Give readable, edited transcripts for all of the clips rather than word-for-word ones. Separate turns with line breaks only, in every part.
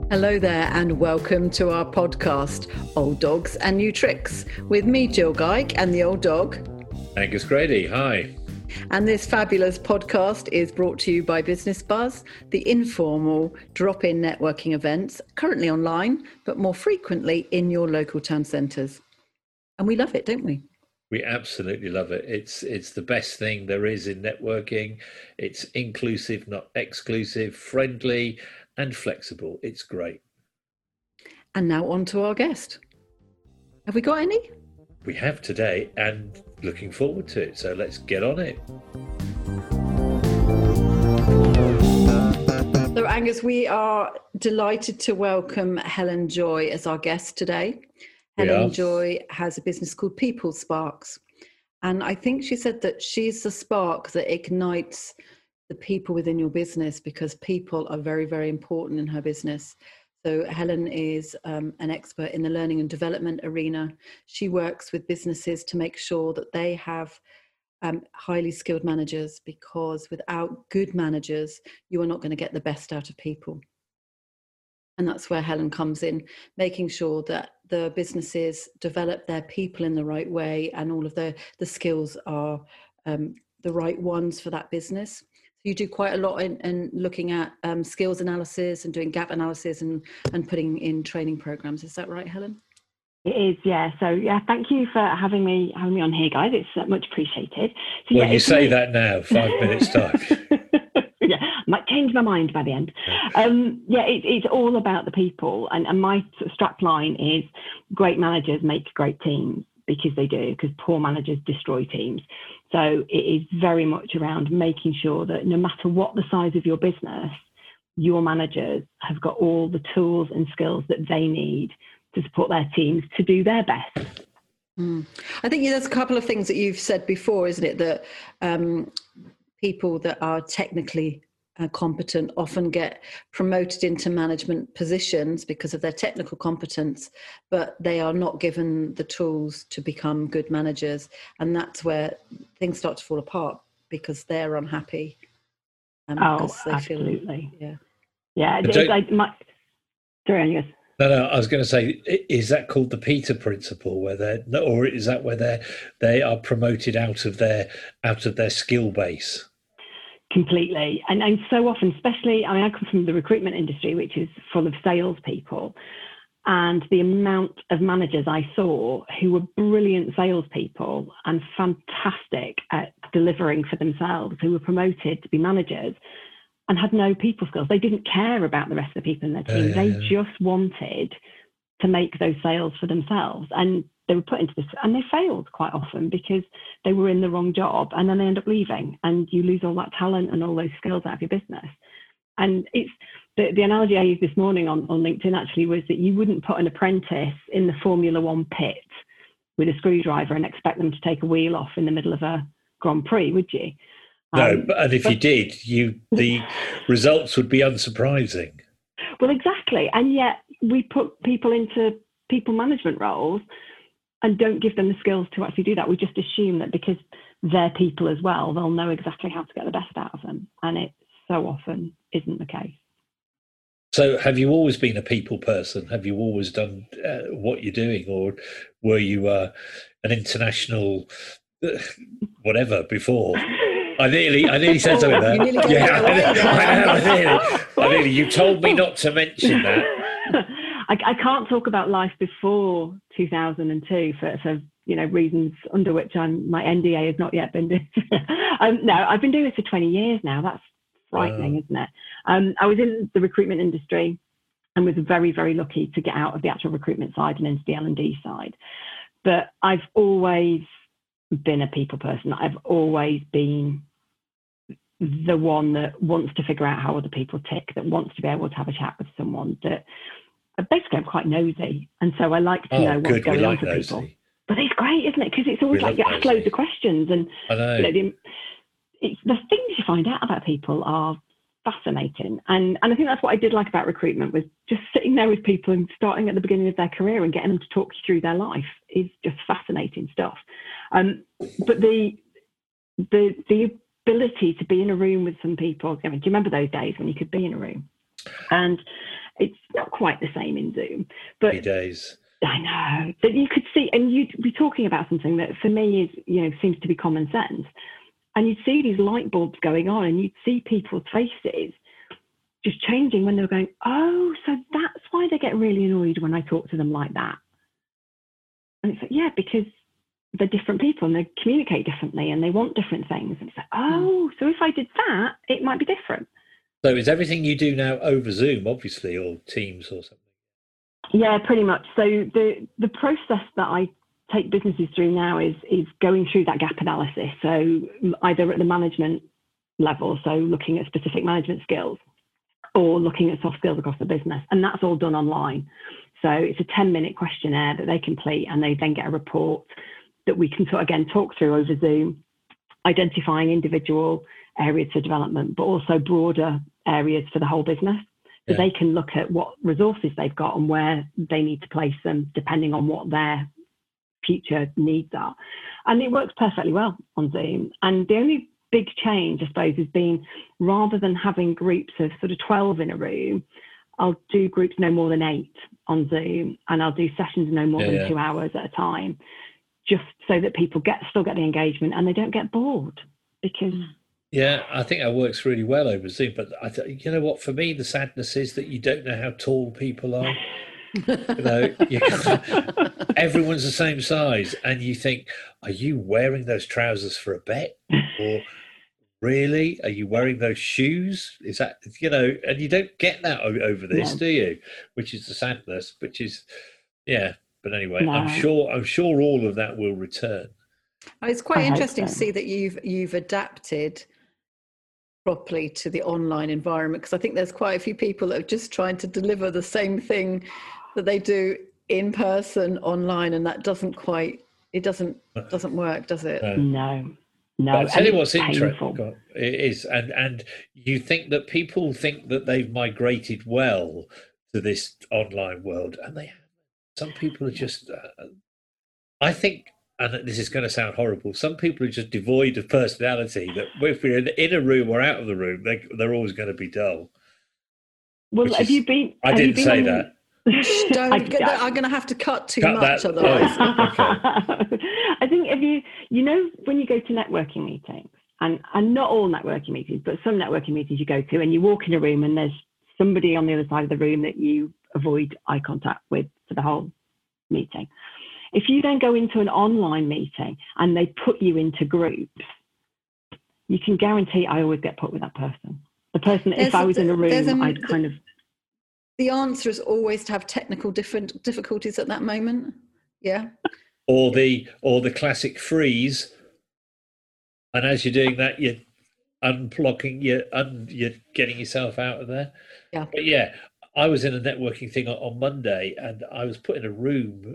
Hello there and welcome to our podcast, Old Dogs and New Tricks, with me, Jill Geig, and the old dog,
Angus Grady. Hi.
And this fabulous podcast is brought to you by Business Buzz, the informal drop-in networking events, currently online, but more frequently in your local town centres. And we love it, don't we?
We absolutely love it. It's the best thing there is in networking. It's inclusive, not exclusive, friendly and flexible. It's great.
And now on to our guest. Have we got any?
We have today and looking forward to it. So let's get on it.
So Angus, we are delighted to welcome Helen Joy as our guest today. Helen Joy has a business called People Sparks. And I think she said that she's the spark that ignites the people within your business, because people are very, very important in her business. So Helen is an expert in the learning and development arena. She works with businesses to make sure that they have highly skilled managers, because without good managers, you are not going to get the best out of people. And that's where Helen comes in, making sure that the businesses develop their people in the right way and all of the skills are the right ones for that business. So you do quite a lot in looking at skills analysis and doing gap analysis and putting in training programs. Is that right, Helen?
It is, yeah. So, yeah, thank you for having me on here, guys. It's much appreciated. So,
well, you say that now, 5 minutes time.
Yeah, might change my mind by the end. It's all about the people. And my strap line is great managers make great teams, because they do, because poor managers destroy teams. So it is very much around making sure that no matter what the size of your business, your managers have got all the tools and skills that they need to support their teams to do their best.
I think there's a couple of things that you've said before, isn't it? That people that are technically competent often get promoted into management positions because of their technical competence, but they are not given the tools to become good managers. And that's where things start to fall apart, because they're unhappy.
Because they absolutely. Yeah. Sorry, Angus.
No, I was going to say, is that called the Peter Principle, or is that where they are promoted out of their skill base?
Completely. And so often, especially, I come from the recruitment industry, which is full of salespeople. And the amount of managers I saw who were brilliant salespeople and fantastic at delivering for themselves, who were promoted to be managers and had no people skills. They didn't care about the rest of the people in their team. They just wanted to make those sales for themselves. And they were put into this, and they failed quite often because they were in the wrong job, and then they end up leaving, and you lose all that talent and all those skills out of your business. And it's the analogy I used this morning on LinkedIn actually was that you wouldn't put an apprentice in the Formula One pit with a screwdriver and expect them to take a wheel off in the middle of a Grand Prix, would you?
No, and if you did, the results would be unsurprising.
Well, exactly. And yet we put people into people management roles and don't give them the skills to actually do that. We just assume that because they're people as well, they'll know exactly how to get the best out of them. And it so often isn't the case.
So have you always been a people person? Have you always done what you're doing? Or were you an international whatever before? I nearly said something there. I nearly. You told me not to mention that.
I can't talk about life before 2002 for reasons under which my NDA has not yet been. No, I've been doing this for 20 years now. That's frightening, isn't it? I was in the recruitment industry and was very, very lucky to get out of the actual recruitment side and into the L&D side. But I've always been a people person. I've always been the one that wants to figure out how other people tick, that wants to be able to have a chat with someone, that basically I'm quite nosy. And so I like to know what's going on for people. But it's great, isn't it? Because it's always like you ask loads of questions, and
I know.
The things you find out about people are fascinating. And I think that's what I did like about recruitment, was just sitting there with people and starting at the beginning of their career and getting them to talk you through their life is just fascinating stuff. But the ability to be in a room with some people, do you remember those days when you could be in a room? And It's not quite the same in Zoom, but
3 days.
I know that you could see, and you'd be talking about something that for me is, seems to be common sense. And you'd see these light bulbs going on, and you'd see people's faces just changing when they were going, oh, so that's why they get really annoyed when I talk to them like that. And it's like, yeah, because they're different people and they communicate differently and they want different things. And it's like, oh, so if I did that, it might be different.
So is everything you do now over Zoom, obviously, or Teams or something?
Yeah, pretty much. So the process that I take businesses through now is going through that gap analysis. So either at the management level, so looking at specific management skills, or looking at soft skills across the business. And that's all done online. So it's a 10-minute questionnaire that they complete, and they then get a report that we can again talk through over Zoom, identifying individual areas for development, but also broader areas for the whole business. So they can look at what resources they've got and where they need to place them, depending on what their future needs are. And it works perfectly well on Zoom. And the only big change, I suppose, has been, rather than having groups of sort of 12 in a room, I'll do groups no more than 8 on Zoom, and I'll do sessions no more than 2 hours at a time, just so that people still get the engagement and they don't get bored. Because
yeah, I think that works really well over Zoom. But you know what? For me, the sadness is that you don't know how tall people are. Everyone's the same size, and you think, are you wearing those trousers for a bet? Or really, are you wearing those shoes? Is that, and you don't get that over this, do you? Which is the sadness, but anyway, no. I'm sure all of that will return.
It's quite interesting to see that you've adapted properly to the online environment, because I think there's quite a few people that are just trying to deliver the same thing that they do in person online, and that doesn't work, does it?
No.
But I'll tell you what's interesting. It is, and you think that people think that they've migrated well to this online world, and they haven't. Some people are just, I think, and this is going to sound horrible, some people are just devoid of personality, that if we're in a room or out of the room, they're always going to be dull.
Well, have you been...
I didn't say that.
I'm going to have to cut too much otherwise.
Okay.
I think when you go to networking meetings, and not all networking meetings, but some networking meetings you go to, and you walk in a room and there's somebody on the other side of the room that you avoid eye contact with for the whole meeting. If you then go into an online meeting and they put you into groups, you can guarantee I always get put with that person. The person, if I was in a room, I'd kind of...
The answer is always to have technical difficulties at that moment. Yeah.
Or the classic freeze, and as you're doing that, you're unblocking, you're getting yourself out of there.
Yeah.
But I was in a networking thing on Monday, and I was put in a room,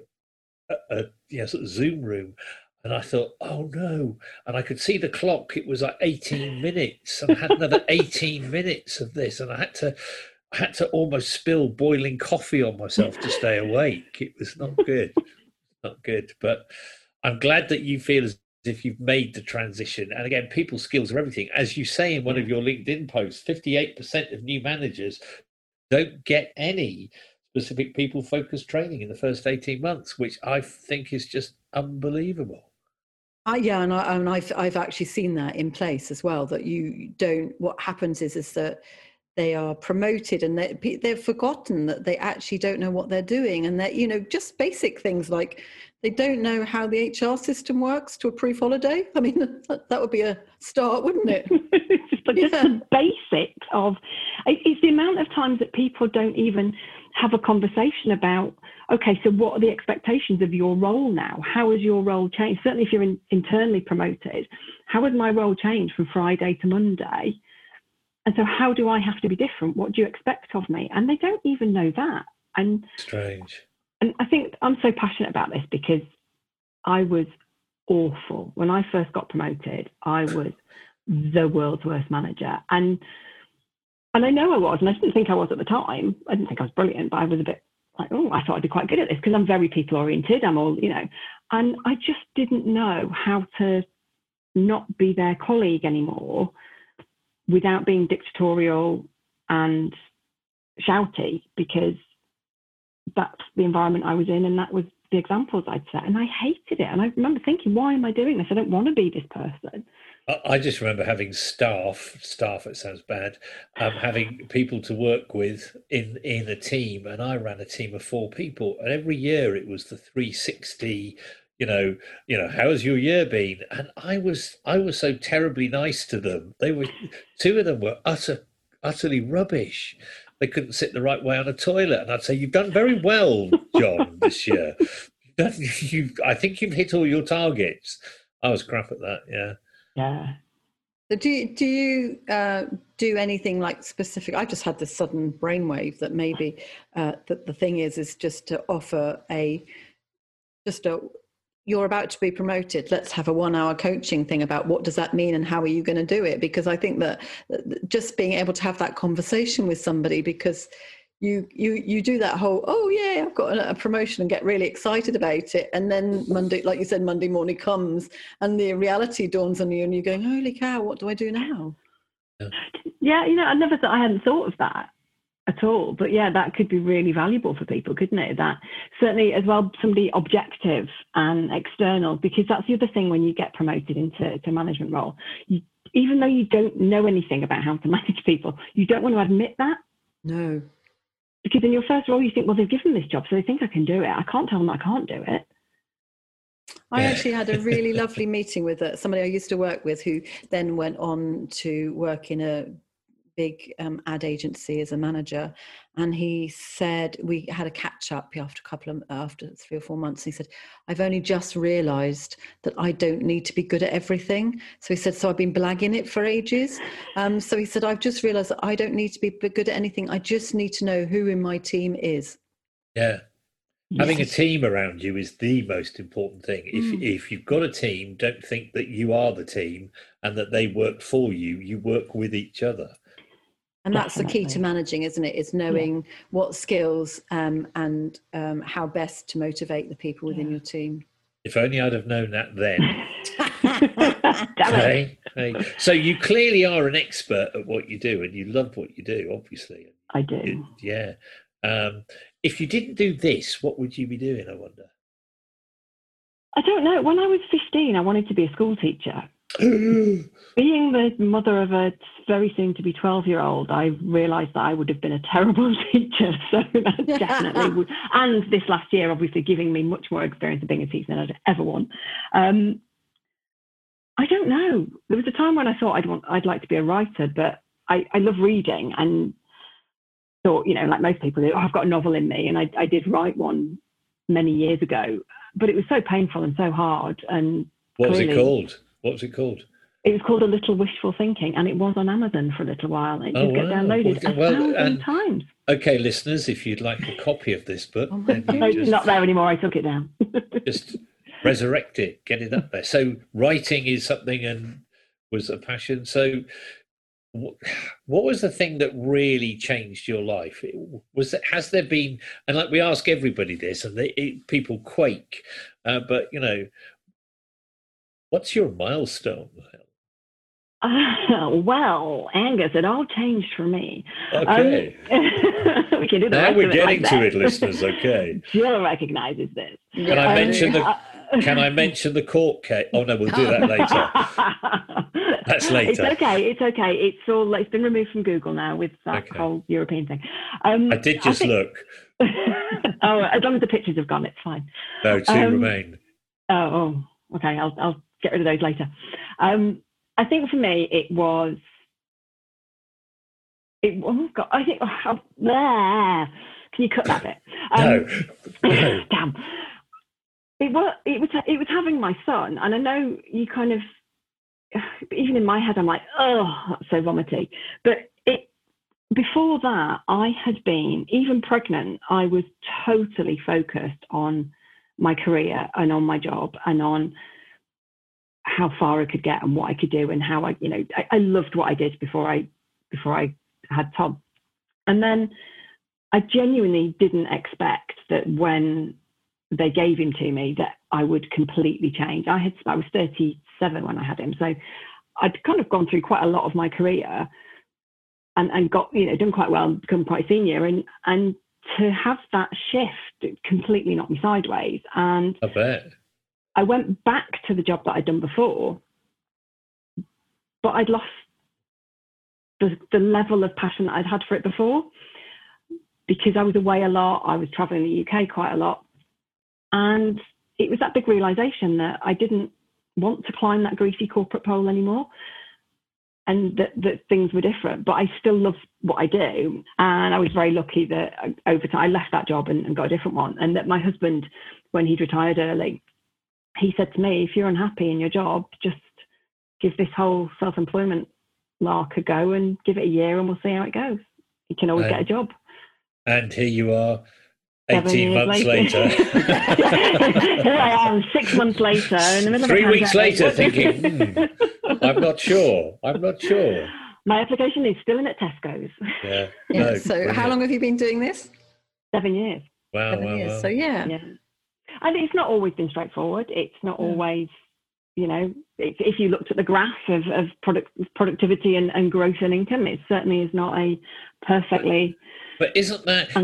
a sort of Zoom room, and I thought, oh no! And I could see the clock; it was like 18 minutes, and I had another 18 minutes of this, and I had to almost spill boiling coffee on myself to stay awake. It was not good. Not good. But I'm glad that you feel as if you've made the transition. And again, people skills are everything. As you say in one of your LinkedIn posts, 58% of new managers don't get any specific people-focused training in the first 18 months, which I think is just unbelievable.
And I've actually seen that in place as well, that you don't... What happens is that they are promoted and they've forgotten that they actually don't know what they're doing, and that, just basic things like they don't know how the HR system works to approve holiday. I mean, that would be a start, wouldn't it?
But just the basics of... It's the amount of times that people don't even have a conversation about, okay, so what are the expectations of your role now? How has your role changed? Certainly if you're internally promoted, how has my role changed from Friday to Monday? And so how do I have to be different? What do you expect of me? And they don't even know that. And
strange.
And I think I'm so passionate about this because I was awful. When I first got promoted, I was the world's worst manager. And I know I was, and I didn't think I was at the time. I didn't think I was brilliant, but I was a bit like, oh, I thought I'd be quite good at this because I'm very people oriented. I'm all, and I just didn't know how to not be their colleague anymore without being dictatorial and shouty because that's the environment I was in, and that was the examples I'd set, and I hated it. And I remember thinking, why am I doing this? I don't want to be this person.
I just remember having staff, it sounds bad, having people to work with in a team, and I ran a team of 4 people, and every year it was the 360, how's your year been? And I was so terribly nice to them. 2 of them were utterly rubbish. They couldn't sit the right way on a toilet, and I'd say, "You've done very well, John, this year. I think you've hit all your targets." I was crap at that, yeah.
Yeah.
So do you do anything like specific? I just had this sudden brainwave that maybe that the thing is just to offer you're about to be promoted. Let's have a 1-hour coaching thing about what does that mean and how are you going to do it? Because I think that just being able to have that conversation with somebody, because you do that whole, oh yeah, I've got a promotion, and get really excited about it, and then Monday, like you said, Monday morning comes and the reality dawns on you, and you're going, holy cow, what do I do now?
Yeah, I hadn't thought of that at all, but yeah, that could be really valuable for people, couldn't it? That certainly as well, somebody objective and external, because that's the other thing when you get promoted into a management role. Even though you don't know anything about how to manage people, you don't want to admit that.
No.
Because in your first role, you think, well, they've given me this job, so they think I can do it. I can't tell them I can't do it.
I actually had a really lovely meeting with somebody I used to work with, who then went on to work in a big ad agency as a manager, and he said, we had a catch up after 3 or 4 months. He said, I've only just realized that I don't need to be good at everything. So he said, so I've been blagging it for ages. So he said, I've just realized that I don't need to be good at anything. I just need to know who in my team is.
Yeah. Yes. Having a team around you is the most important thing. If you've got a team, don't think that you are the team and that they work for you. You work with each other.
And that's the key to managing, isn't it? Is knowing what skills and how best to motivate the people within your team.
If only I'd have known that then. Hey. So you clearly are an expert at what you do, and you love what you do, obviously.
I do.
Yeah. If you didn't do this, what would you be doing, I wonder?
I don't know. When I was 15, I wanted to be a school teacher. Being the mother of a very soon to be 12-year-old, I realised that I would have been a terrible teacher. So that definitely would. And this last year, obviously, giving me much more experience of being a teacher than I'd ever want. I don't know. There was a time when I thought I'd like to be a writer, but I love reading and thought, like most people do, I've got a novel in me, and I did write one many years ago, but it was so painful and so hard. And
what was it called? What was it called?
It was called A Little Wishful Thinking, and it was on Amazon for a little while. It did get downloaded 1,000 times.
Okay, listeners, if you'd like a copy of this book,
it's not there anymore. I took it down.
Just resurrect it, get it up there. So writing is something and was a passion. So what was the thing that really changed your life? Has there been, and like we ask everybody this, and people quake, but what's your milestone?
Well, Angus, it all changed for me.
Okay.
We can do the
now we're getting
to
it, listeners. Okay.
Jill recognizes this.
Can I mention the court case? Oh no, we'll do that later. That's later.
It's okay. It's been removed from Google now with that whole European thing.
I did just look.
Oh, as long as the pictures have gone, it's fine.
No, 2 remain.
Oh, okay. I'll get rid of those later. I think for me it was. Oh God! I think. Can you cut that bit?
No.
Damn. It was having my son, and I know you kind of. Even in my head, I'm like, oh, that's so vomity. But before that, I had been, even pregnant, I was totally focused on my career and on my job and on how far I could get and what I could do and how I loved what I did before I had Tom. And then I genuinely didn't expect that when they gave him to me that I would completely change. I was 37 when I had him. So I'd kind of gone through quite a lot of my career and got, done quite well, become quite senior, and to have that shift completely knocked me sideways. And
I bet.
I went back to the job that I'd done before, but I'd lost the level of passion that I'd had for it before, because I was away a lot. I was traveling the UK quite a lot. And it was that big realization that I didn't want to climb that greasy corporate pole anymore, and that things were different, but I still love what I do. And I was very lucky that over time I left that job and got a different one. And that my husband, when he'd retired early, he said to me, if you're unhappy in your job, just give this whole self-employment lark a go and give it a year and we'll see how it goes. You can always get a job.
And here you are, 18 months later.
Here I am, 6 months later. In the middle
3 weeks later thinking, I'm not sure.
My application is still in at Tesco's.
Yeah.
No, so brilliant. How long have you been doing this?
7 years.
Wow.
7 years. So yeah.
And it's not always been straightforward. It's not always, if you looked at the graph of productivity and growth and income, it certainly is not a perfectly.
But isn't that?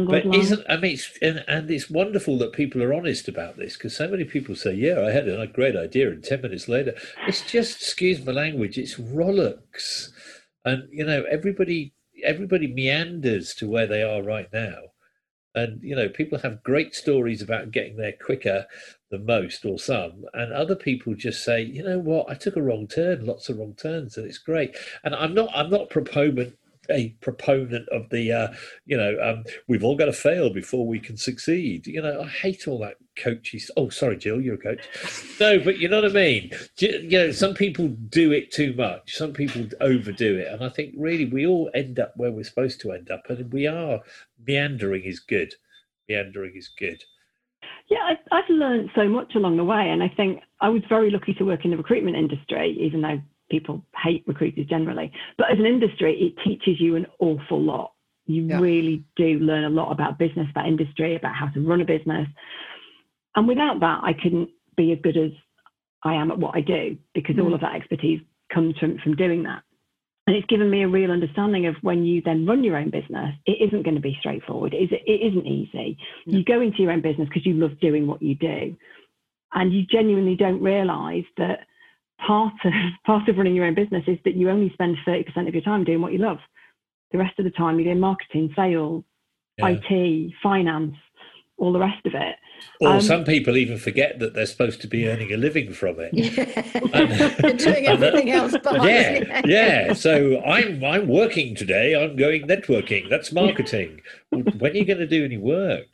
And it's wonderful that people are honest about this, because so many people say, "Yeah, I had a great idea," and 10 minutes later, it's just, excuse my language, it's rollicks, and everybody meanders to where they are right now, and people have great stories about getting there quicker than most or some, and other people just say, you know what, I took a wrong turn, lots of wrong turns, and it's great. And I'm not a proponent of the we've all got to fail before we can succeed. I hate all that coachy. Oh, sorry, Jill, you're a coach. No, but you know what I mean. Some people do it too much. Some people overdo it, and I think really we all end up where we're supposed to end up, and we are meandering is good. Meandering is good.
Yeah, I've learned so much along the way, and I think I was very lucky to work in the recruitment industry, even though people hate recruiters generally. But as an industry, it teaches you an awful lot. You really do learn a lot about business, about industry, about how to run a business. And without that, I couldn't be as good as I am at what I do, because all of that expertise comes from doing that. And it's given me a real understanding of when you then run your own business, it isn't going to be straightforward. It isn't easy. You go into your own business because you love doing what you do. And you genuinely don't realise that part of running your own business is that you only spend 30% of your time doing what you love. The rest of the time you're doing marketing, sales, IT, finance, all the rest of it.
Or some people even forget that they're supposed to be earning a living from it.
And doing everything else behind.
Yeah. So I'm working today. I'm going networking. That's marketing. When are you going to do any work?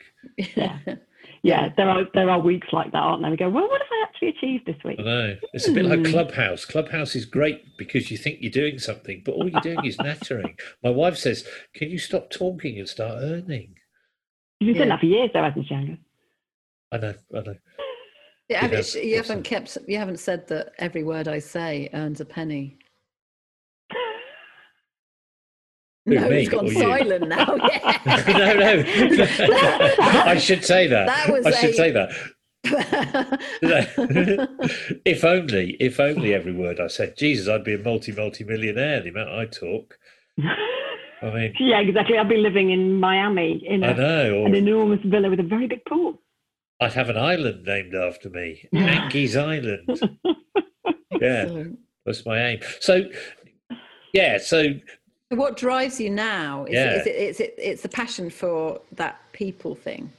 Yeah, there are weeks like that, aren't there? We go, well, what have I actually achieved this week?
I know. It's a bit like Clubhouse. Clubhouse is great because you think you're doing something, but all you're doing is nattering. My wife says, can you stop talking and start earning?
You've been doing that for years, though, hasn't she, Angus?
I know.
Yeah, you haven't said that every word I say earns a penny. No, it's gone silent now. Yeah.
No. I should say that. Say that. If only every word I said. Jesus, I'd be a multi-millionaire, the amount I talk. I mean,
yeah, exactly. I'd be living in Miami in an enormous villa with a very big pool.
I'd have an island named after me, Angie's Island. Yeah, that's my aim. So,
what drives you now? It's the passion for that people thing.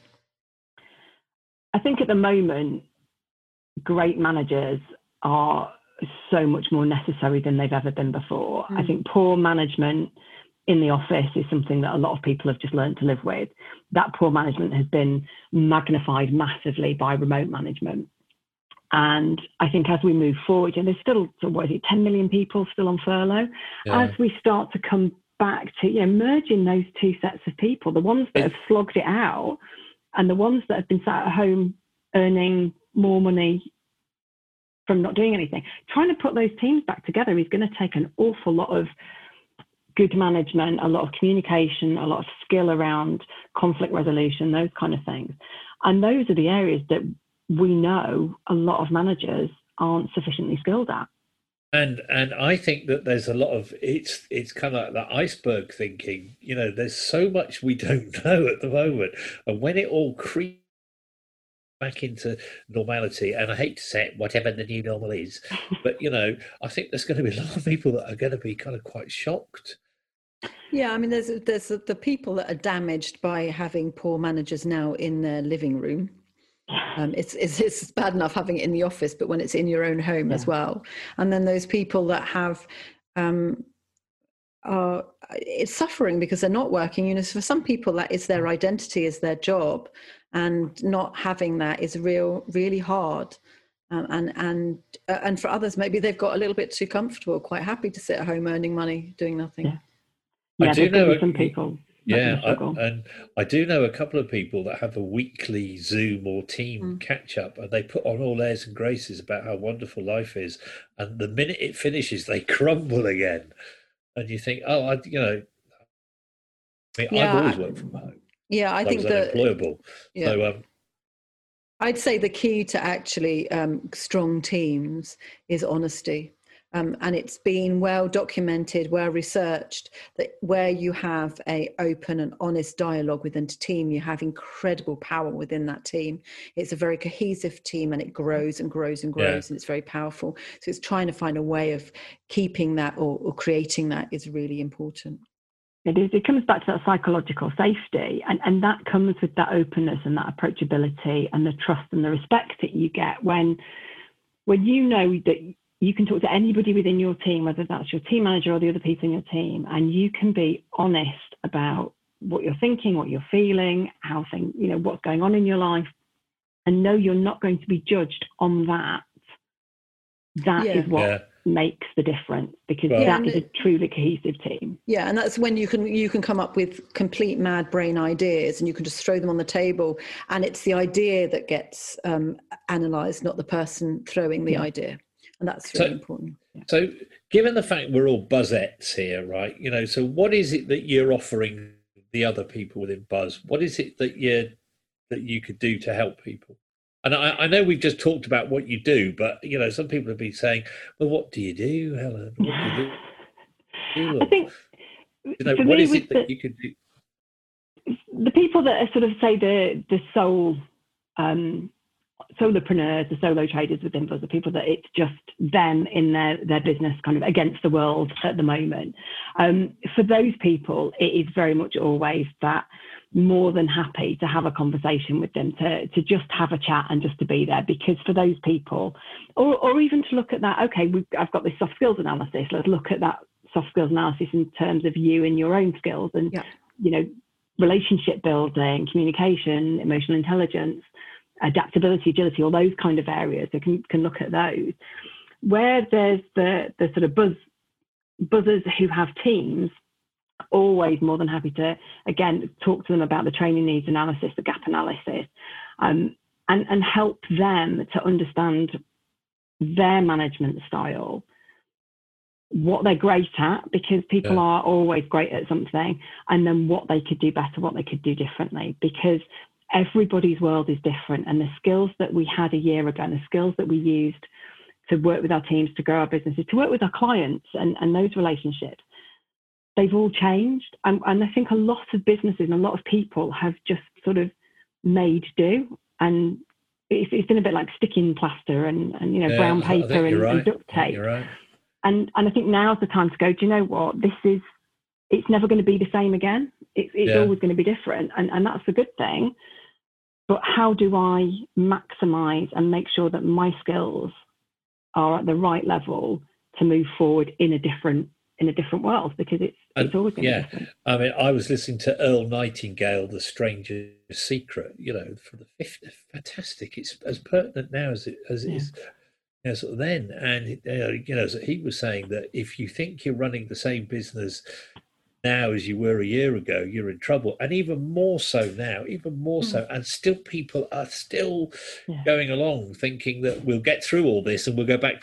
I think at the moment, great managers are so much more necessary than they've ever been before. I think poor management in the office is something that a lot of people have just learned to live with. That poor management has been magnified massively by remote management. And I think as we move forward, and there's still, 10 million people still on furlough, as we start to come back to, merging those two sets of people, the ones that have slogged it out and the ones that have been sat at home earning more money from not doing anything, trying to put those teams back together is going to take an awful lot of good management, a lot of communication, a lot of skill around conflict resolution, those kind of things. And those are the areas that we know a lot of managers aren't sufficiently skilled at.
And I think that there's a lot of it's kind of like that iceberg thinking. You know, there's so much we don't know at the moment, and when it all creeps back into normality, and I hate to say it, whatever the new normal is, but you know, I think there's going to be a lot of people that are going to be kind of quite shocked.
Yeah, I mean, there's the people that are damaged by having poor managers now in their living room. It's bad enough having it in the office, but when it's in your own home as well. And then those people that have are it's suffering because they're not working. You know, so for some people that is their identity, is their job, and not having that is really hard. And for others, maybe they've got a little bit too comfortable, quite happy to sit at home earning money, doing nothing.
Yeah, I do know some people.
And I do know a couple of people that have a weekly Zoom or team catch up, and they put on all airs and graces about how wonderful life is. And the minute it finishes, they crumble again. And you think, oh, I've always worked from home.
Yeah, I think that
unemployable. Yeah. So,
I'd say the key to actually strong teams is honesty. And it's been well documented, well researched, that where you have a open and honest dialogue within a team, you have incredible power within that team. It's a very cohesive team, and it grows and grows and grows, and it's very powerful. So it's trying to find a way of keeping that or creating that is really important.
It is. It comes back to that psychological safety, and that comes with that openness and that approachability and the trust and the respect that you get when you know that you can talk to anybody within your team, whether that's your team manager or the other people in your team, and you can be honest about what you're thinking, what you're feeling, how things, you know, what's going on in your life, and know you're not going to be judged on that. That is what makes the difference, because that is a truly cohesive team.
Yeah, and that's when you can come up with complete mad brain ideas, and you can just throw them on the table, and it's the idea that gets analysed, not the person throwing the idea. And that's really important. Yeah.
So given the fact we're all buzzettes here, right? You know, so what is it that you're offering the other people within Buzz? What is it that you could do to help people? And I know we've just talked about what you do, but, you know, some people have been saying, well, what do you do, Helen? What do you do?
I think,
you know, what is it that you could do?
The people that are sort of, say, the solopreneurs, the solo traders within Buzz, the people that it's just them in their business kind of against the world at the moment. For those people, it is very much always that more than happy to have a conversation with them, to just have a chat and just to be there, because for those people, or even to look at that, okay, I've got this soft skills analysis, let's look at that soft skills analysis in terms of you and your own skills, and you know, relationship building, communication, emotional intelligence, adaptability, agility, all those kind of areas. So can look at those. Where there's the sort of buzzers who have teams, always more than happy to, again, talk to them about the training needs analysis, the gap analysis, and help them to understand their management style, what they're great at, because people are always great at something, and then what they could do better, what they could do differently, because everybody's world is different, and the skills that we had a year ago and the skills that we used to work with our teams, to grow our businesses, to work with our clients and those relationships, they've all changed. And I think a lot of businesses and a lot of people have just sort of made do, and it's been a bit like sticking plaster and you know, brown paper and duct tape.
You're right.
And I think now's the time to go, do you know what, it's never going to be the same again. It's always going to be different, and that's a good thing. But how do I maximize and make sure that my skills are at the right level to move forward in a different world? Because it's always going to be different.
I mean, I was listening to Earl Nightingale, The Stranger's Secret, you know, for the 50th. Fantastic. It's as pertinent now as it is, you know, sort of then. And, you know, so he was saying that if you think you're running the same business now as you were a year ago, you're in trouble. And even more so now, and still people are still going along thinking that we'll get through all this and we'll go back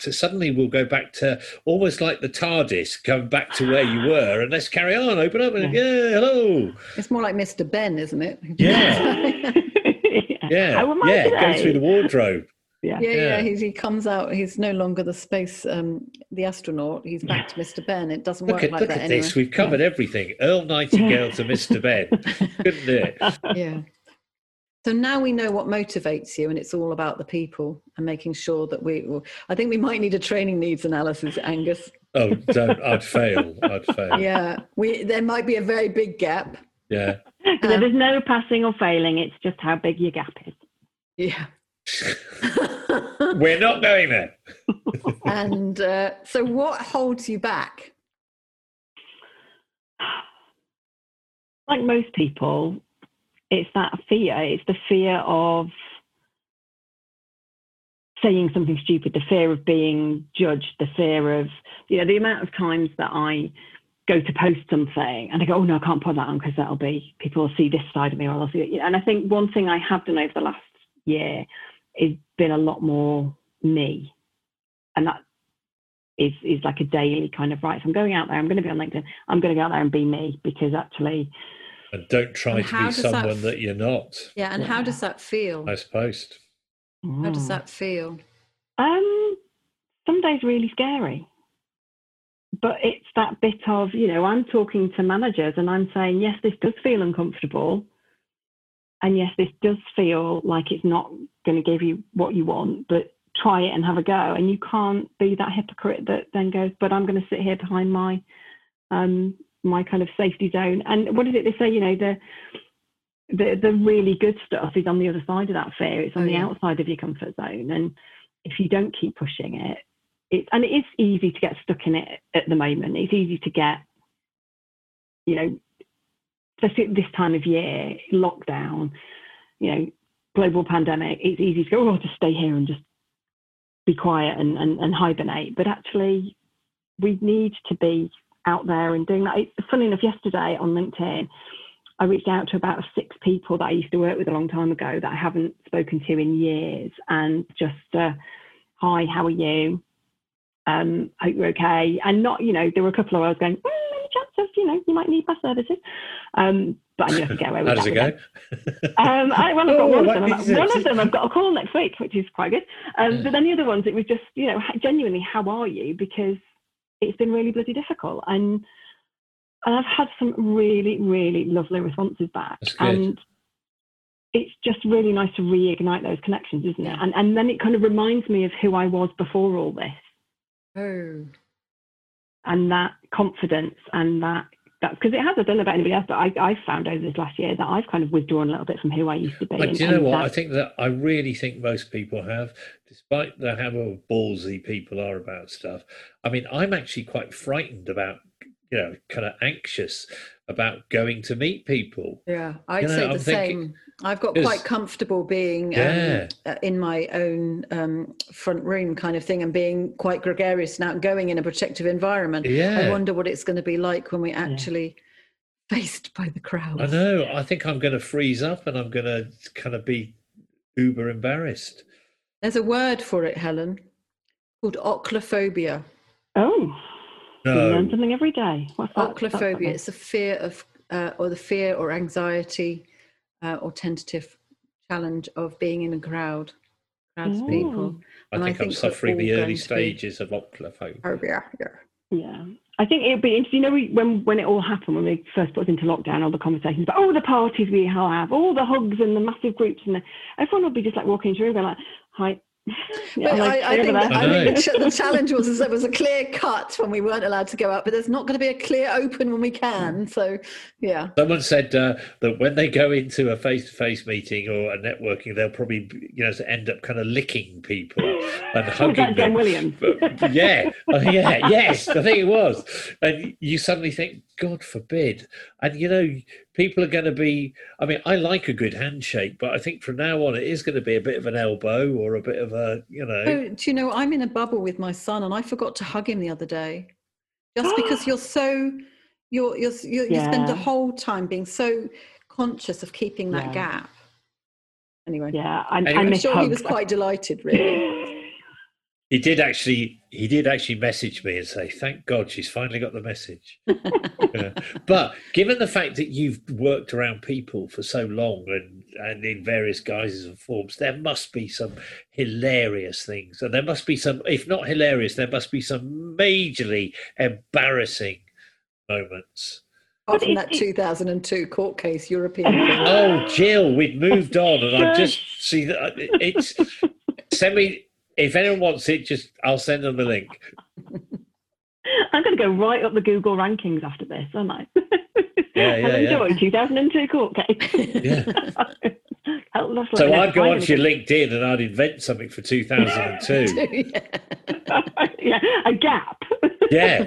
to almost like the TARDIS, going back to where you were, and let's carry on, open up, and hello.
It's more like Mr. Ben, isn't it?
Yeah. Go through the wardrobe.
Yeah. He comes out. He's no longer the the astronaut. He's back to Mr. Ben. It doesn't work like that anymore.
Look at this. We've covered everything. Earl Nightingale to Mr. Ben. Couldn't do it.
Yeah. So now we know what motivates you, and it's all about the people and making sure that I think we might need a training needs analysis, Angus.
Oh, don't! I'd fail.
Yeah, there might be a very big gap.
Yeah.
There's no passing or failing. It's just how big your gap is.
Yeah.
We're not going there.
And so what holds you back?
Like most people, it's that fear. It's the fear of saying something stupid, the fear of being judged, the fear of, the amount of times that I go to post something and I go, oh no, I can't put that on because people will see this side of me, or they'll see it. And I think one thing I have done over the last year is been a lot more me. And that is like a daily kind of, right, if I'm going out there, I'm going to be on LinkedIn, I'm going to go out there and be me, because actually...
And don't try to be someone that you're not.
Yeah, and how does that feel?
Nice post.
How does that feel?
Some days really scary. But it's that bit of, I'm talking to managers and I'm saying, yes, this does feel uncomfortable. And yes, this does feel like it's not going to give you what you want, but try it and have a go. And you can't be that hypocrite that then goes, but I'm going to sit here behind my my kind of safety zone. And what is it they say, the really good stuff is on the other side of that fear. It's on the outside of your comfort zone. And if you don't keep pushing it, it is easy to get stuck in it at the moment. It's easy to get, especially at this time of year, lockdown, global pandemic, it's easy to go, just stay here and just be quiet and hibernate. But actually, we need to be out there and doing that. Funny enough, yesterday on LinkedIn, I reached out to about 6 people that I used to work with a long time ago that I haven't spoken to in years, and just, hi, how are you? Hope you're okay. And not, there were a couple of I was going, any chance of, you might need my services. But I knew I could get away with that.
How does it go?
I've got one of them I've got a call next week, which is quite good. But then the other ones, it was just, genuinely, how are you? Because it's been really bloody difficult. And I've had some really, really lovely responses back. And it's just really nice to reignite those connections, isn't it? And then it kind of reminds me of who I was before all this.
Oh.
And that confidence, and that's because it has, I don't know about anybody else, but I've found over this last year that I've kind of withdrawn a little bit from who I used to be.
Do you know what? I really think most people have, despite how ballsy people are about stuff. I mean, I'm actually quite frightened about, kind of anxious about going to meet people.
Yeah, I'd say the same. I've got quite comfortable being in my own front room kind of thing, and being quite gregarious and outgoing in a protective environment. Yeah. I wonder what it's going to be like when we actually faced by the crowd.
I know. I think I'm going to freeze up and I'm going to kind of be uber embarrassed.
There's a word for it, Helen, called ochlophobia.
Oh.
No.
You learn something every day. What's that?
Ochlophobia. It's a fear of, or the fear or anxiety or tentative challenge of being in a crowds of people.
I think I'm suffering the early stages of ochlophobia.
Yeah. I think it'd be interesting, when it all happened, when we first put us into lockdown, all the conversations about all the parties we all have, all the hugs and the massive groups, and everyone would be just like walking into a room going like, hi.
I think the challenge was there was a clear cut when we weren't allowed to go out, but there's not going to be a clear open when we can. So, yeah.
Someone said that when they go into a face-to-face meeting or a networking, they'll probably end up kind of licking people and hugging them.
John Williams.
Yes, I think it was. And you suddenly think, God forbid. And people are going to be. I mean, I like a good handshake, but I think from now on it is going to be a bit of an elbow or a bit of a.
Oh, do you know, I'm in a bubble with my son, and I forgot to hug him the other day, just because you spend the whole time being so conscious of keeping that gap. Anyway,
I'm
sure he was quite delighted, really.
He did actually message me and say, "Thank God she's finally got the message." But given the fact that you've worked around people for so long and in various guises and forms, there must be some hilarious things, and there must be some, if not hilarious, there must be some majorly embarrassing moments.
Apart from that 2002 court case, European.
Oh, Jill, we'd moved on, and I just see that it's send me. If anyone wants it, I'll send them the link.
I'm going to go right up the Google rankings after this, aren't I?
Yeah.
2002 court case.
Yeah. So I'd go onto your LinkedIn and I'd invent something for 2002.
Yeah, a gap.
Yeah.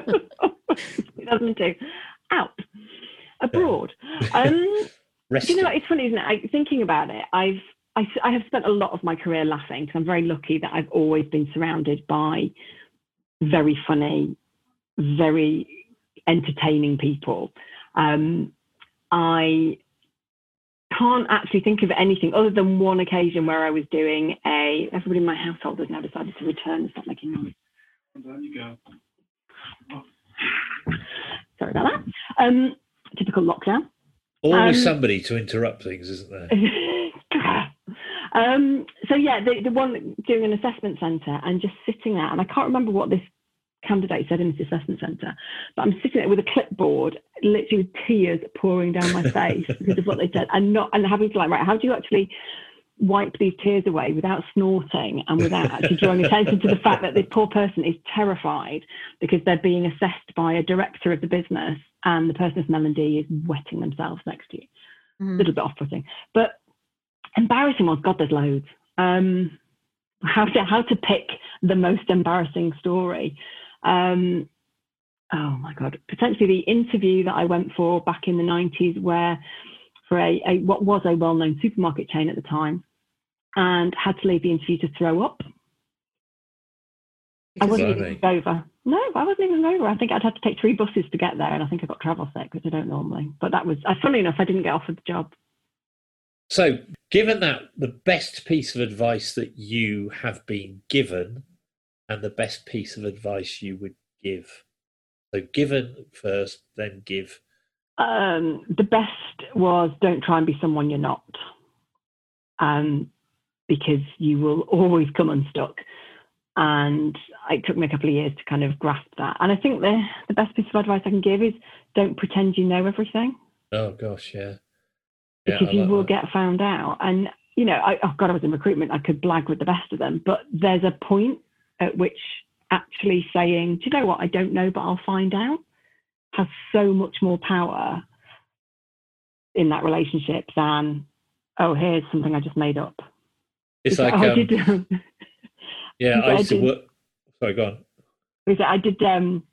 2002. Out. Abroad. You know, it's funny, isn't it? Thinking about it, I have spent a lot of my career laughing because I'm very lucky that I've always been surrounded by very funny, very entertaining people. I can't actually think of anything other than one occasion where I was doing everybody in my household has now decided to return and stop making noise.
There you go. Oh.
Sorry about that. Typical lockdown.
Always somebody to interrupt things, isn't there?
So yeah, the one doing an assessment centre and just sitting there, and I can't remember what this candidate said in this assessment centre, but I'm sitting there with a clipboard, literally with tears pouring down my face because of what they said, and having to right, how do you actually wipe these tears away without snorting and without actually drawing attention to the fact that this poor person is terrified because they're being assessed by a director of the business and the person with L&D is wetting themselves next to you. A little bit off-putting, but embarrassing ones, God, there's loads. How to pick the most embarrassing story. Oh my God, potentially the interview that I went for back in the 90s for what was a well-known supermarket chain at the time, and had to leave the interview to throw up. I wasn't even over. No, I wasn't even over. I think I'd had to take 3 buses to get there, and I think I got travel sick, which I don't normally. But that was, funnily enough, I didn't get offered the job.
So, given that, the best piece of advice that you have been given and the best piece of advice you would give. So, given first, then give.
The best was don't try and be someone you're not, because you will always come unstuck. And it took me a couple of years to kind of grasp that. And I think the best piece of advice I can give is don't pretend you know everything.
Oh, gosh, yeah.
Because you will get found out. And, you know, I was in recruitment. I could blag with the best of them. But there's a point at which actually saying, do you know what, I don't know, but I'll find out, has so much more power in that relationship than, oh, here's something I just made up.
It's like, I used to work. Sorry, go on.
I did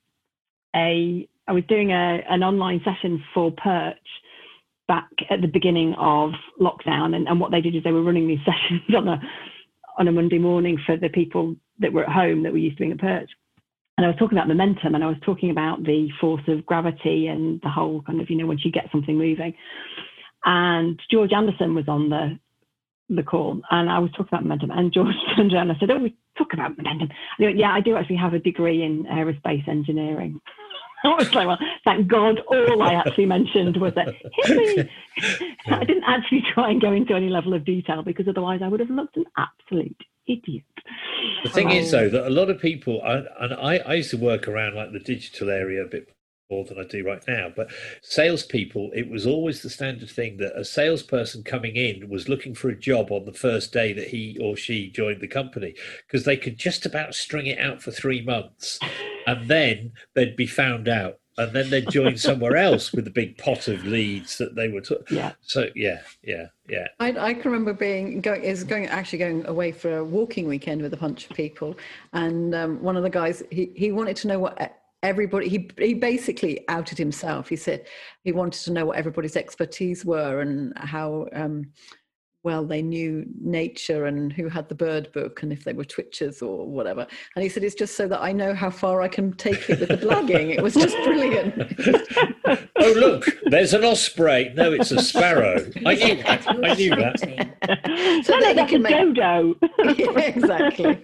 I was doing an online session for Perch back at the beginning of lockdown, and what they did is they were running these sessions on a Monday morning for the people that were at home that were used to being at Perch. And I was talking about momentum, and I was talking about the force of gravity and the whole kind of, you know, once you get something moving. And George Anderson was on the call, and I was talking about momentum, and George turned around and I said, oh, we talk about momentum. And he went, yeah, I do actually have a degree in aerospace engineering. I was like, well, thank God, all I actually mentioned was that I didn't actually try and go into any level of detail, because otherwise I would have looked an absolute idiot.
The thing is, though, that a lot of people, and I used to work around like the digital area a bit more than I do right now, but salespeople, it was always the standard thing that a salesperson coming in was looking for a job on the first day that he or she joined the company, because they could just about string it out for 3 months, and then they'd be found out, and then they'd join somewhere else with a big pot of leads that they were.
Yeah.
So yeah.
I can remember going away for a walking weekend with a bunch of people, and one of the guys he wanted to know what everybody, he basically outed himself. He said he wanted to know what everybody's expertise were and how well they knew nature and who had the bird book and if they were twitchers or whatever. And he said, it's just so that I know how far I can take it with the blagging. It was just brilliant.
Oh, look, there's an osprey. No, it's a sparrow. I knew that.
So
no, that's a dodo.
Yeah, exactly.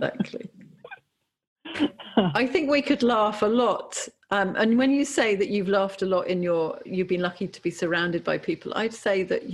I think we could laugh a lot. And when you say that you've laughed a lot you've been lucky to be surrounded by people, I'd say that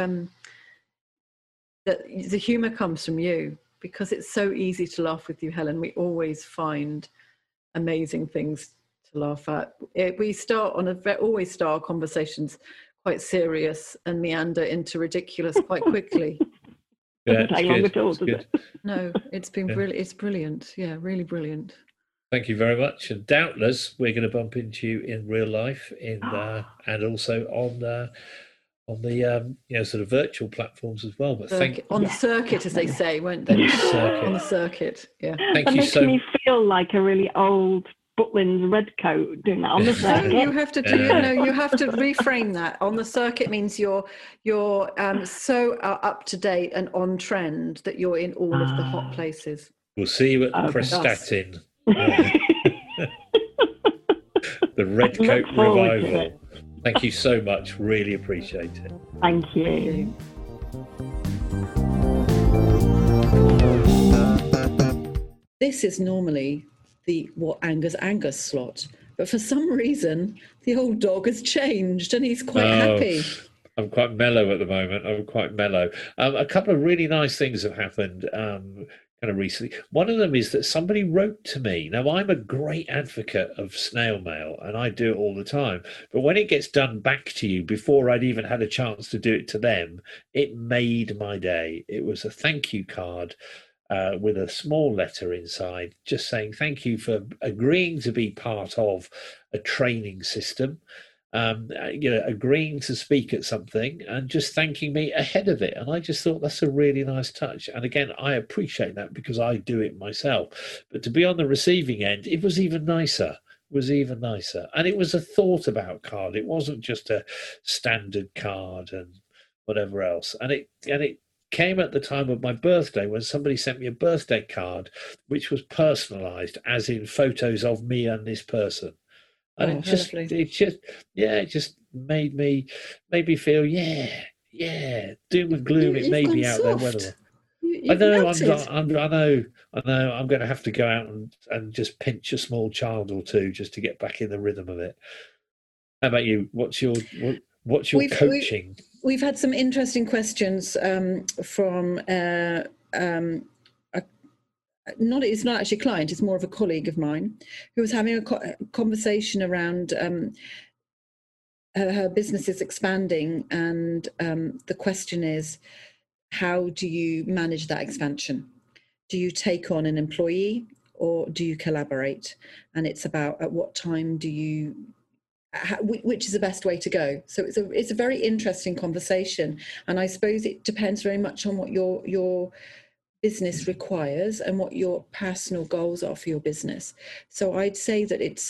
that the humour comes from you, because it's so easy to laugh with you, Helen. We always find amazing things to laugh at. We always start our conversations quite serious and meander into ridiculous quite quickly.
Yeah,
take long at all, does it?
No, it's been brilliant. It's brilliant. Yeah, really brilliant.
Thank you very much. And doubtless we're going to bump into you in real life and also on the sort of virtual platforms as well. But
on the circuit, as they say, won't they? On the circuit, yeah.
Thank you
makes me feel like a really old Butlins redcoat doing that on the circuit.
No, you have to you have to reframe that. On the circuit means you're so up to date and on trend that you're in all of the hot places.
We'll see you at Prestatyn. The redcoat revival. Thank you so much. Really appreciate it.
Thank you.
This is normally the What Angers Angus slot, but for some reason the old dog has changed and he's quite happy.
I'm quite mellow at the moment. A couple of really nice things have happened kind of recently. One of them is that somebody wrote to me. Now, I'm a great advocate of snail mail and I do it all the time, but when it gets done back to you before I'd even had a chance to do it to them, it made my day. It was a thank you card with a small letter inside just saying thank you for agreeing to be part of a training system, agreeing to speak at something and just thanking me ahead of it. And I just thought that's a really nice touch. And again, I appreciate that because I do it myself. But to be on the receiving end, it was even nicer. And it was a thought about card. It wasn't just a standard card and whatever else. And it came at the time of my birthday when somebody sent me a birthday card which was personalized, as in photos of me and this person. And it just made me feel doom and gloom. It may be out there. I know. I'm going to have to go out and just pinch a small child or two just to get back in the rhythm of it. How about you? What's your coaching?
We've had some interesting questions from. It's not actually a client, it's more of a colleague of mine who was having a conversation around her business is expanding, and the question is, how do you manage that expansion? Do you take on an employee or do you collaborate? And it's about at what time do you, which is the best way to go? So it's a very interesting conversation, and I suppose it depends very much on what your business requires and what your personal goals are for your business. So I'd say that it's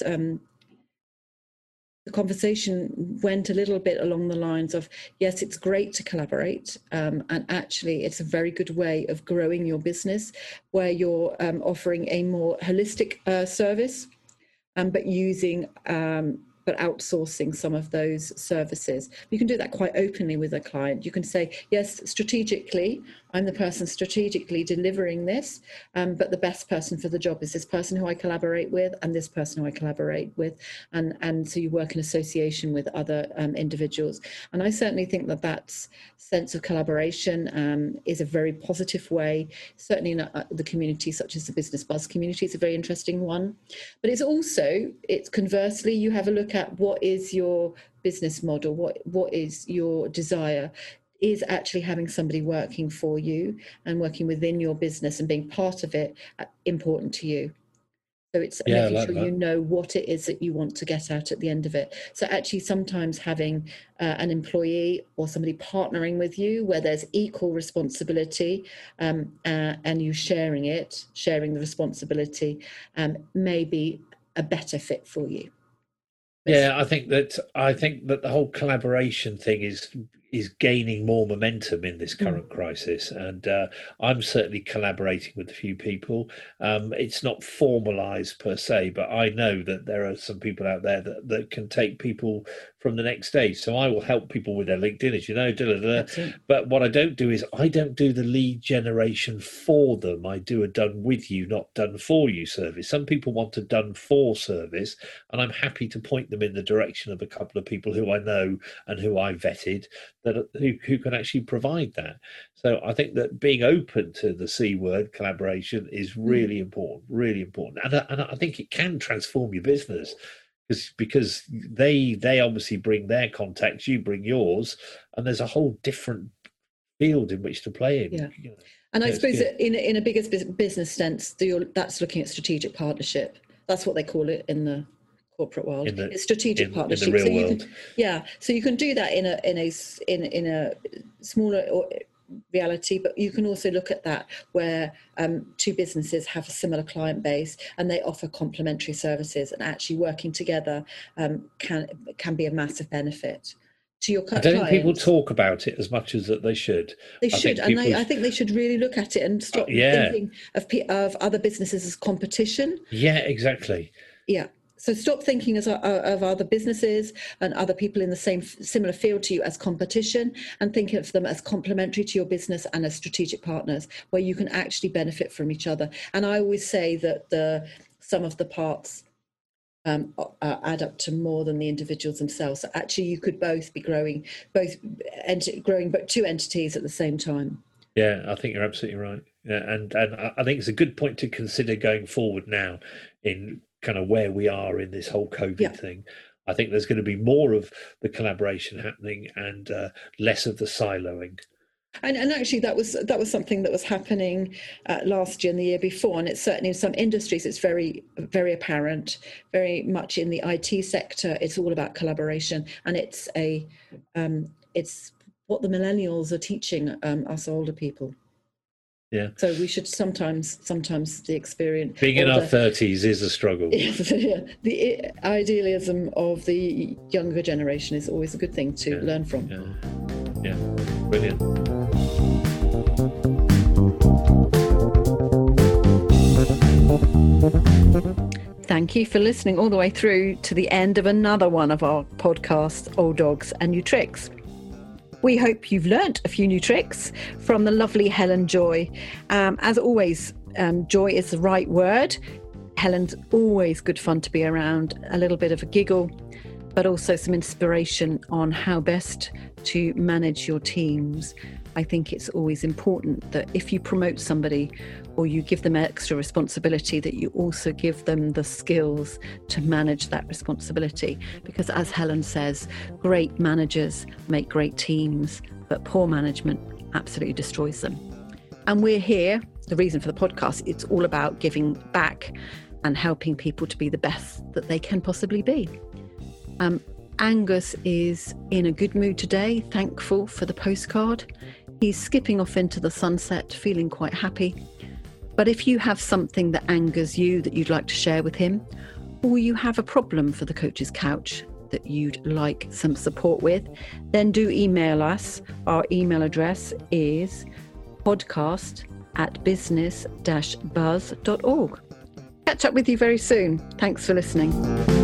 the conversation went a little bit along the lines of, yes, it's great to collaborate, and actually it's a very good way of growing your business where you're offering a more holistic service, but outsourcing some of those services. You can do that quite openly with a client. You can say, yes, strategically, I'm the person strategically delivering this, but the best person for the job is this person who I collaborate with and this person who I collaborate with. And so you work in association with other individuals. And I certainly think that sense of collaboration is a very positive way. Certainly in the community, such as the Business Buzz community, it's a very interesting one. But it's conversely, you have a look at what is your business model, what is your desire. Is actually having somebody working for you and working within your business and being part of it important to you? So it's making sure you know what it is that you want to get out at the end of it. So actually sometimes having an employee or somebody partnering with you where there's equal responsibility and you sharing the responsibility may be a better fit for you.
Yeah, I think that the whole collaboration thing is gaining more momentum in this current crisis, and I'm certainly collaborating with a few people. It's not formalized per se, but I know that there are some people out there that can take people from the next stage. So I will help people with their LinkedIn, as you know, but what I don't do is I don't do the lead generation for them. I do a done with you, not done for you service. Some people want a done for service, and I'm happy to point them in the direction of a couple of people who I know and who I vetted, who can actually provide that. So I think that being open to the C word, collaboration, is really important, and I think it can transform your business, because they obviously bring their contacts, you bring yours, and there's a whole different field in which to play in.
Yeah. And I suppose in a bigger business sense, that's looking at strategic partnership. That's what they call it in the corporate world. It's strategic partnership.
In the real world.
So you can do that in a smaller reality, but you can also look at that where two businesses have a similar client base and they offer complementary services, and actually working together can be a massive benefit to your clients.
I don't think people talk about it as much as that they should.
They should, I think they should really look at it and stop thinking of other businesses as competition.
Yeah, exactly.
Yeah. So stop thinking of other businesses and other people in the similar field to you as competition, and think of them as complementary to your business and as strategic partners where you can actually benefit from each other. And I always say that the sum of the parts add up to more than the individuals themselves. So actually, you could both be growing, but two entities at the same time.
Yeah, I think you're absolutely right. Yeah, and I think it's a good point to consider going forward now in kind of where we are in this whole COVID thing. I think there's going to be more of the collaboration happening and less of the siloing.
And actually, that was something that was happening last year and the year before, and it's certainly in some industries it's very, very apparent. Very much in the IT sector, it's all about collaboration, and it's what the millennials are teaching us older people.
Yeah.
So we should sometimes the experience.
Being in our 30s is a struggle.
The idealism of the younger generation is always a good thing to learn from.
Yeah, brilliant.
Thank you for listening all the way through to the end of another one of our podcasts, Old Dogs and New Tricks. We hope you've learnt a few new tricks from the lovely Helen Joy. As always, joy is the right word. Helen's always good fun to be around, a little bit of a giggle, but also some inspiration on how best to manage your teams. I think it's always important that if you promote somebody or you give them extra responsibility, that you also give them the skills to manage that responsibility. Because as Helen says, great managers make great teams, but poor management absolutely destroys them. And we're here, the reason for the podcast, it's all about giving back and helping people to be the best that they can possibly be. Angus is in a good mood today, thankful for the postcard. He's skipping off into the sunset, feeling quite happy. But if you have something that angers you that you'd like to share with him, or you have a problem for the Coach's Couch that you'd like some support with, then do email us. Our email address is podcast@business-buzz.org. Catch up with you very soon. Thanks for listening.